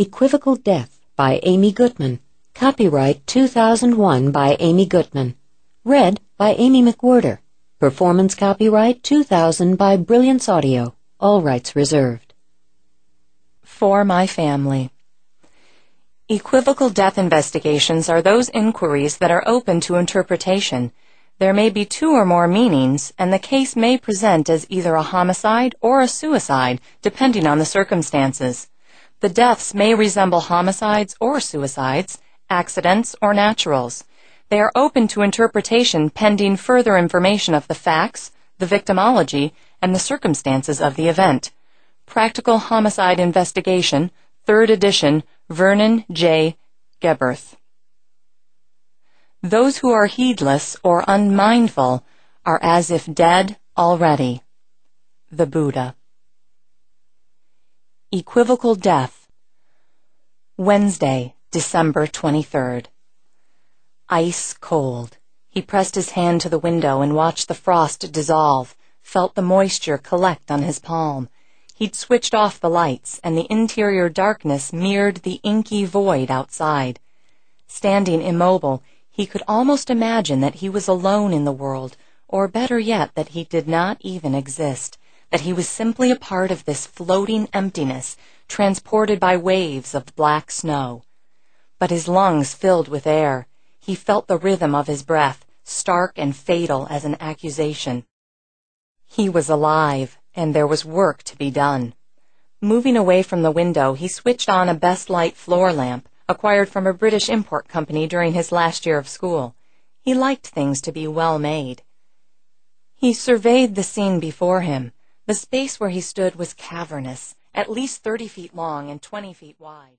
Equivocal Death by Amy Gutman. Copyright 2001 by Amy Gutman. Read by Amy McWhirter. Performance copyright 2000 by Brilliance Audio. All rights reserved. For my family. Equivocal death investigations are those inquiries that are open to interpretation. There may be two or more meanings, and the case may present as either a homicide or a suicide, depending on the circumstances. The deaths may resemble homicides or suicides, accidents or naturals. They are open to interpretation pending further information of the facts, the victimology, and the circumstances of the event. Practical Homicide Investigation, 3rd edition, Vernon J. Geberth. Those who are heedless or unmindful are as if dead already. The Buddha. Equivocal Death. Wednesday, December 23rd. Ice cold. He pressed his hand to the window and watched the frost dissolve, felt the moisture collect on his palm. He'd switched off the lights, and the interior darkness mirrored the inky void outside. Standing immobile, he could almost imagine that he was alone in the world, or better yet, that he did not even exist, that he was simply a part of this floating emptiness, transported by waves of black snow. But his lungs filled with air. He felt the rhythm of his breath, stark and fatal as an accusation. He was alive, and there was work to be done. Moving away from the window, he switched on a Best Light floor lamp, acquired from a British import company during his last year of school. He liked things to be well made. He surveyed the scene before him. The space where he stood was cavernous, at least 30 feet long and 20 feet wide.